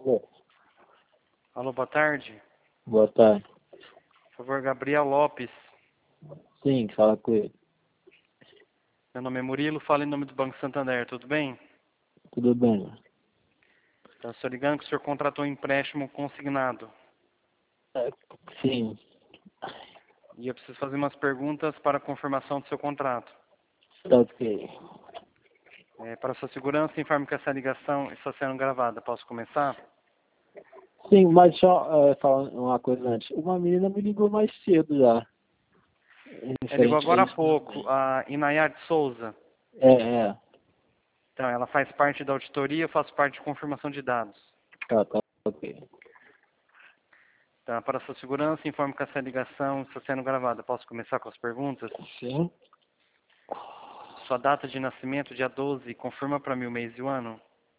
Alô, Alô, boa tarde. boa tarde. Por favor, Gabriel Lopes. Sim, fala com ele. Meu nome é Murilo, falo em nome do Banco Santander, tudo bem? Tudo bem? Então, estou ligando que o senhor contratou um empréstimo consignado. É, sim, E eu preciso fazer umas perguntas para a confirmação do seu contrato. tá ok. Para sua segurança, informe que essa ligação está sendo gravada. Posso começar? Sim, mas só falar uma coisa antes. Uma menina me ligou mais cedo já. Ela ligou Referente a agora há isso pouco, também. a Inayar de Souza. É. Então, ela faz parte da auditoria, eu faço parte de confirmação de dados. Tá ok. Então, para sua segurança, informe que essa ligação está sendo gravada. Posso começar com as perguntas? Sim. Sua data de nascimento, dia 12, confirma para mim o mês e o ano?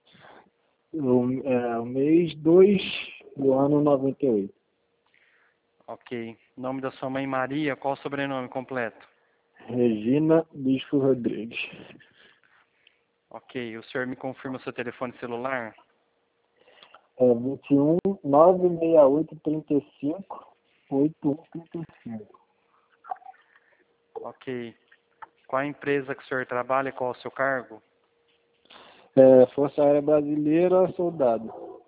O mês 2 do ano 98. Ok. Nome da sua mãe, Maria. Qual o sobrenome completo? Regina Bispo Rodrigues. Ok. O senhor me confirma o seu telefone celular? 21 968 35 8135. Ok. Qual a empresa que o senhor trabalha e qual o seu cargo? Força Aérea Brasileira, soldado.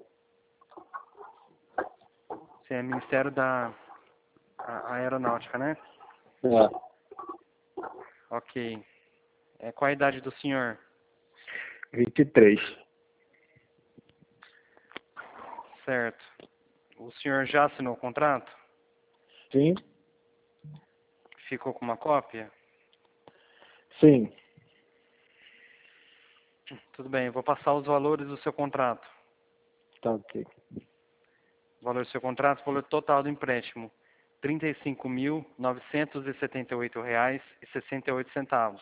Você é Ministério da Aeronáutica, né? É, Ok. Qual a idade do senhor? 23. Certo. O senhor já assinou o contrato? Sim? Ficou com uma cópia? Sim. Tudo bem, eu vou passar os valores do seu contrato. Tá ok. O valor do seu contrato, o valor total do empréstimo. R$ 35.978,68.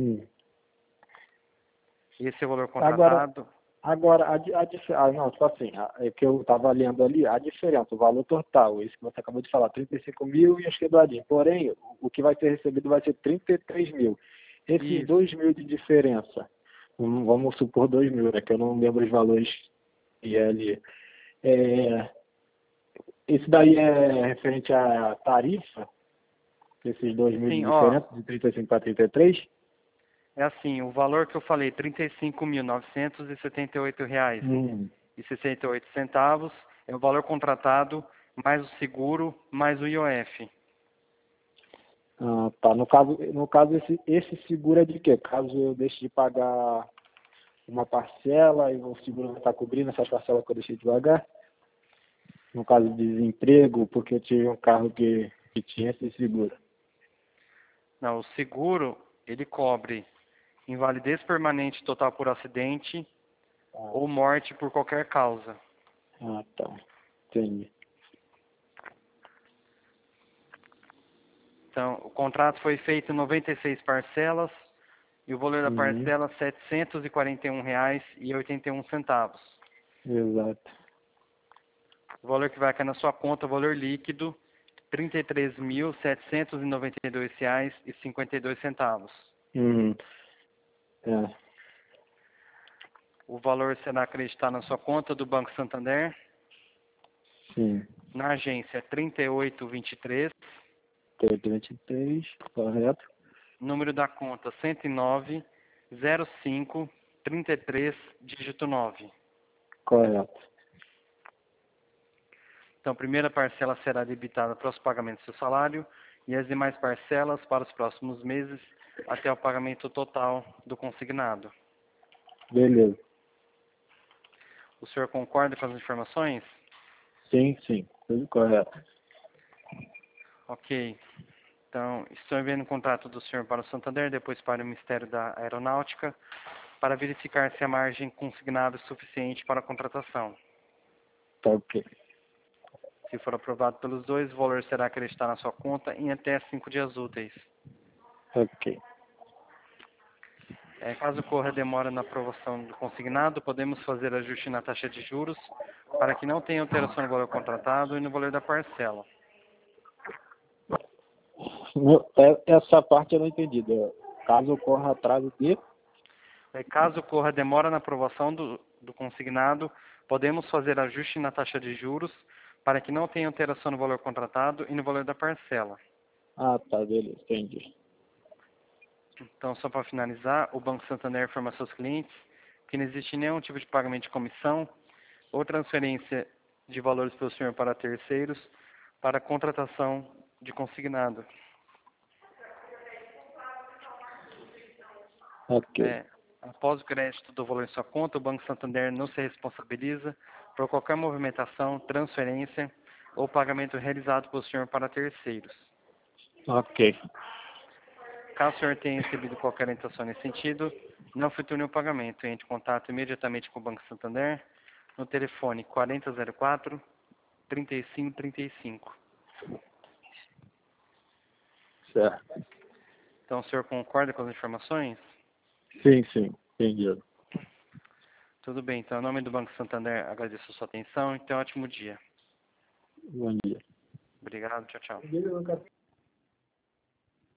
Esse é o valor Agora, contratado. não, tipo assim, é que eu estava lendo ali, a diferença, o valor total, isso que você acabou de falar, 35 mil e acho que doadinho. Porém, o que vai ser recebido vai ser 33 mil. Esses Isso. 2 mil de diferença, vamos supor 2 mil, né, que eu não lembro os valores que é ali. É, isso daí é referente à tarifa, esses 2 mil de Sim, ó. diferença, de 35 para 33? É assim, o valor que eu falei, R$ 35.978,68, Hum. é o valor contratado, mais o seguro, mais o IOF. Ah, tá. No caso esse seguro é de quê? Caso eu deixe de pagar uma parcela e o seguro não está cobrindo essas parcelas que eu deixei de pagar? No caso de desemprego, porque eu tive um carro que tinha esse seguro. Não, o seguro, ele cobre invalidez permanente total por acidente Ah, ou morte por qualquer causa. tá. Entendi. Então, o contrato foi feito em 96 parcelas e o valor da Uhum. parcela R$ 741,81. Exato. O valor que vai cair na sua conta, o valor líquido, R$ 33.792,52. Uhum. É, O valor será acreditado na sua conta do Banco Santander, sim. na agência 3823, 323, correto? número da conta 109 05 33, dígito 9. Correto. Então, a primeira parcela será debitada para os pagamentos do seu salário e as demais parcelas para os próximos meses até o pagamento total do consignado. Beleza. O senhor concorda com as informações? Sim. Tudo correto. Ok. Então, estou enviando o contrato do senhor para o Santander, depois para o Ministério da Aeronáutica, para verificar se a margem consignada é suficiente para a contratação. Tá ok. Se for aprovado pelos dois, o valor será acreditado na sua conta em até 5 dias úteis. Ok. Caso ocorra demora na aprovação do consignado, podemos fazer ajuste na taxa de juros para que não tenha alteração no valor contratado e no valor da parcela. Essa parte eu não entendi. Caso ocorra atraso de... Caso ocorra demora na aprovação do consignado, podemos fazer ajuste na taxa de juros para que não tenha alteração no valor contratado e no valor da parcela. Ah, tá, beleza, entendi. Então, só para finalizar, o Banco Santander informa a seus clientes que não existe nenhum tipo de pagamento de comissão ou transferência de valores pelo senhor para terceiros para contratação de consignado. Ok. Após o crédito do valor em sua conta, o Banco Santander não se responsabiliza por qualquer movimentação, transferência ou pagamento realizado pelo senhor para terceiros. Ok. Caso o senhor tenha recebido qualquer orientação nesse sentido, não efetue o pagamento. Entre em contato imediatamente com o Banco Santander no telefone 4004-3535. Certo. Então, o senhor concorda com as informações? Sim, sim, entendi. Tudo bem. Então, em nome do Banco Santander, agradeço a sua atenção e tenha um ótimo dia. Bom dia. Obrigado. Tchau, tchau.